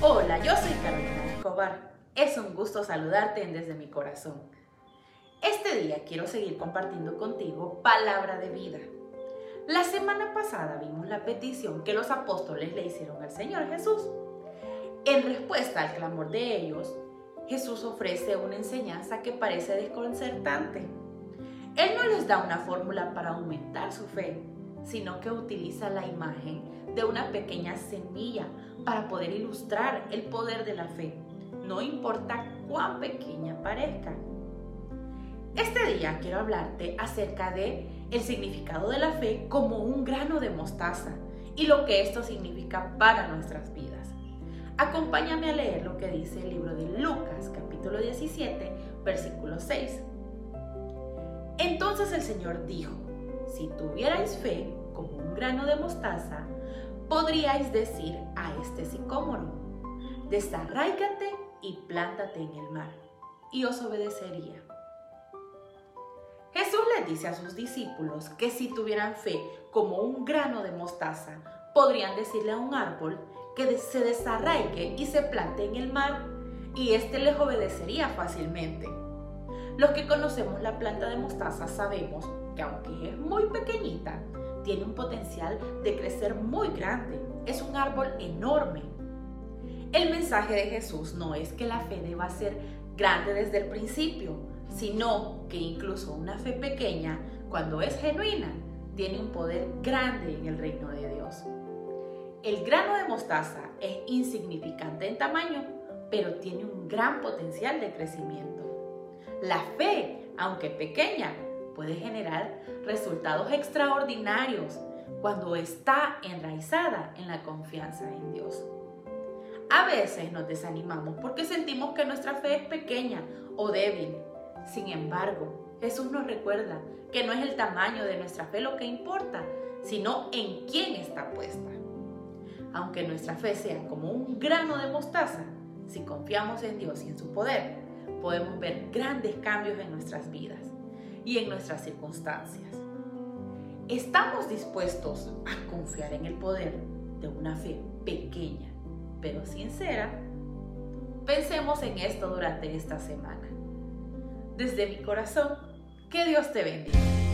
Hola, yo soy Carolina Escobar. Es un gusto saludarte en Desde mi Corazón. Este día quiero seguir compartiendo contigo palabra de vida. La semana pasada vimos la petición que los apóstoles le hicieron al Señor Jesús. En respuesta al clamor de ellos, Jesús ofrece una enseñanza que parece desconcertante. Él no les da una fórmula para aumentar su fe, sino que utiliza la imagen de una pequeña semilla para poder ilustrar el poder de la fe, no importa cuán pequeña parezca. Este día quiero hablarte acerca de el significado de la fe como un grano de mostaza y lo que esto significa para nuestras vidas. Acompáñame a leer lo que dice el libro de Lucas, capítulo 17, versículo 6. Entonces el Señor dijo: si tuvierais fe como un grano de mostaza, podríais decir a este sicómoro: desarráigate y plántate en el mar, y os obedecería. Jesús les dice a sus discípulos que si tuvieran fe como un grano de mostaza, podrían decirle a un árbol que se desarraigue y se plante en el mar, y éste les obedecería fácilmente. Los que conocemos la planta de mostaza sabemos que aunque es muy pequeñita, tiene un potencial de crecer muy grande. Es un árbol enorme. El mensaje de Jesús no es que la fe deba ser grande desde el principio, sino que incluso una fe pequeña, cuando es genuina, tiene un poder grande en el reino de Dios. El grano de mostaza es insignificante en tamaño, pero tiene un gran potencial de crecimiento. La fe, aunque pequeña, puede generar resultados extraordinarios cuando está enraizada en la confianza en Dios. A veces nos desanimamos porque sentimos que nuestra fe es pequeña o débil. Sin embargo, Jesús nos recuerda que no es el tamaño de nuestra fe lo que importa, sino en quién está puesta. Aunque nuestra fe sea como un grano de mostaza, si confiamos en Dios y en su poder, podemos ver grandes cambios en nuestras vidas y en nuestras circunstancias. ¿Estamos dispuestos a confiar en el poder de una fe pequeña, pero sincera? Pensemos en esto durante esta semana. Desde mi corazón, que Dios te bendiga.